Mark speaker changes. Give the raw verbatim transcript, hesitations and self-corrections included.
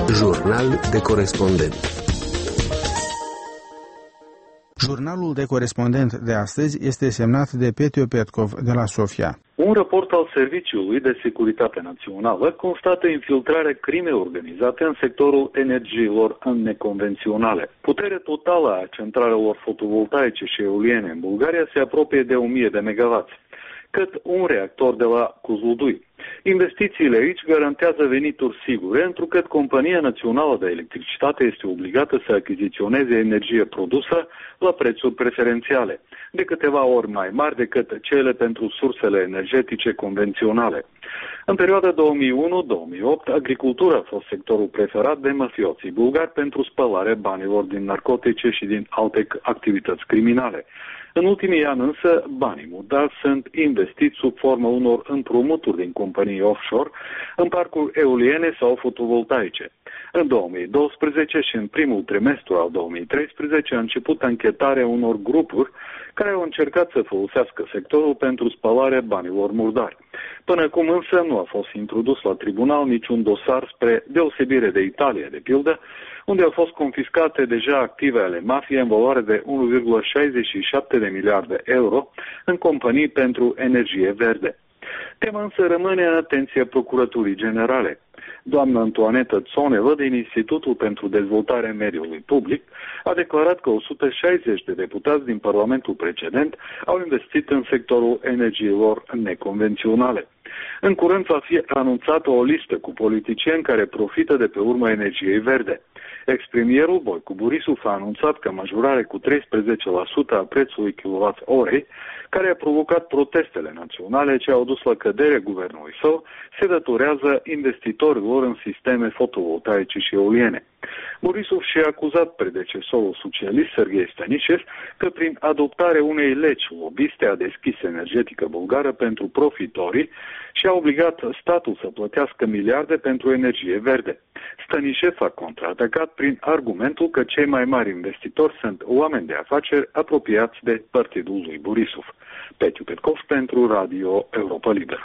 Speaker 1: Jurnal de corespondent.
Speaker 2: Jurnalul de corespondent de astăzi este semnat de Petiu Petkov de la Sofia.
Speaker 3: Un raport al Serviciului de Securitate Națională constată infiltrarea crimei organizate în sectorul energiilor neconvenționale. Puterea totală a centralelor fotovoltaice și eoliene în Bulgaria se apropie de o mie de megawatți, cât un reactor de la Kozlodui. Investițiile aici garantează venituri sigure, întrucât Compania Națională de Electricitate este obligată să achiziționeze energie produsă la prețuri preferențiale, de câteva ori mai mari decât cele pentru sursele energetice convenționale. În perioada două mii unu două mii opt, agricultura a fost sectorul preferat de mafioții bulgari pentru spălarea banilor din narcotice și din alte activități criminale. În ultimii ani însă, banii murdari sunt investiți sub formă unor împrumuturi din companii offshore în parcuri eoliene sau fotovoltaice. În două mii doisprezece și în primul trimestru al două mii treisprezece a început anchetarea unor grupuri care au încercat să folosească sectorul pentru spălarea banilor murdari. Până acum însă nu a fost introdus la tribunal niciun dosar, spre deosebire de Italia, de pildă, unde au fost confiscate deja active ale mafiei în valoare de unu virgulă șaizeci și șapte de miliarde euro în companii pentru energie verde. Tema însă rămâne în atenția Procuraturii Generale. Doamna Antoaneta Țonevă, din Institutul pentru Dezvoltarea Mediului Public, a declarat că o sută șaizeci de deputați din Parlamentul precedent au investit în sectorul energiilor neconvenționale. În curând va fi anunțată o listă cu politicieni care profită de pe urma energiei verde. Ex-premierul Boicu Borisov a anunțat că majorarea cu treisprezece la sută a prețului kilowatt-orei, care a provocat protestele naționale ce au dus la căderea guvernului său, se datorează investitorilor în sisteme fotovoltaice și eoliene. Borisov și-a acuzat predecesorul socialist Serghei Stanișev că prin adoptarea unei legi lobiste a deschis energetică bulgară pentru profitorii și a obligat statul să plătească miliarde pentru energie verde. Stanișev a contraatacat prin argumentul că cei mai mari investitori sunt oameni de afaceri apropiați de partidul lui Borisov. Petiu Petkov pentru Radio Europa Liberă.